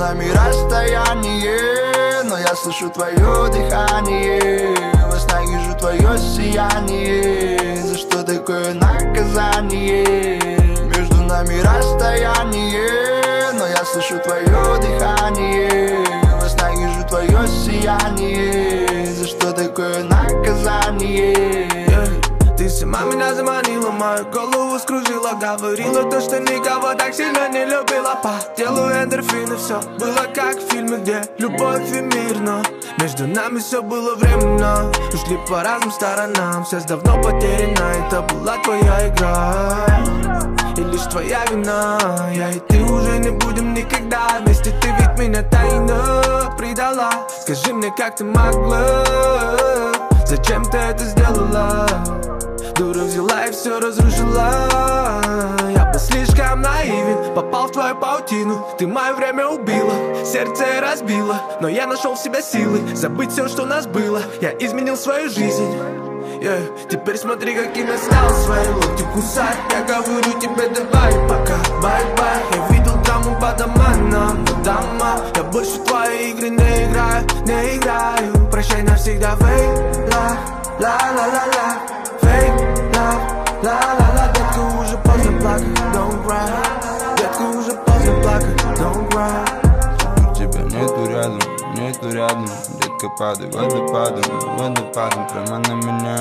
нами расстояние, но я слышу твое дыхание. Во снах вижу твое сияние. За что такое наказание? Между нами расстояние, но я слышу твое дыхание. Во снах вижу твое сияние. За что такое наказание? Ты сама меня заманила, мою голову скружила. Говорила то, что никого так сильно не любила. По телу эндорфины, все было как в фильме, где любовь и мир. Но между нами все было временно. Ушли по разным сторонам, связь давно потеряна. Это была твоя игра и лишь твоя вина. Я и ты уже не будем никогда вместе. Ты ведь меня тайно предала. Скажи мне, как ты могла? Зачем ты это сделала? Дура взяла и все разрушила. Я был слишком наивен, попал в твою паутину. Ты мое время убила, сердце разбила. Но я нашел в себе силы забыть все, что у нас было. Я изменил свою жизнь. Теперь смотри, каким я стал. Свои локти кусать. Я говорю тебе давай пока, бай-бай. Я видел драму по домам, но дома. Я больше в твои игры не играю, не играю. Прощай навсегда, fake love, ла-ла-ла-ла. Fake love, ла-ла-ла. Детка, уже поздно плакать, don't cry. Детка, уже поздно плакать, don't cry. Тебя нету рядом, детка, падай водопадом, водопадом прямо на меня.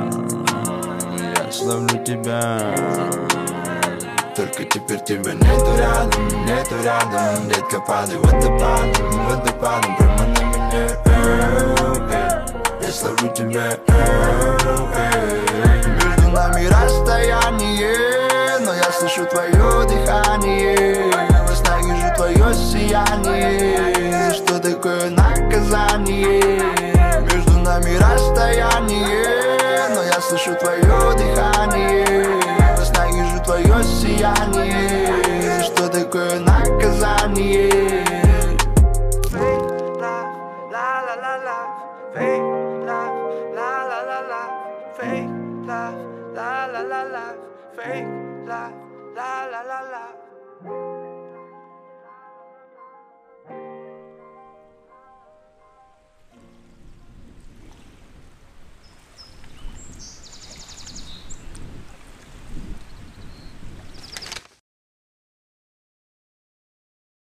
Я словлю тебя. Только теперь тебя нету рядом, детка, падай водопадом, водопадом прямо на меня. Я словлю тебя. Между нами расстояние, но я слышу твое дыхание. Во снах вижу твое сияние. Что такое наказание? Между нами расстояние, но я слышу твое дыхание. Во снах вижу твое сияние. Что такое наказание? Fake love, la-la-la-la. Fake love, la-la-la-la. Fake love, la-la-la-la. Fake love, la-la-la-la.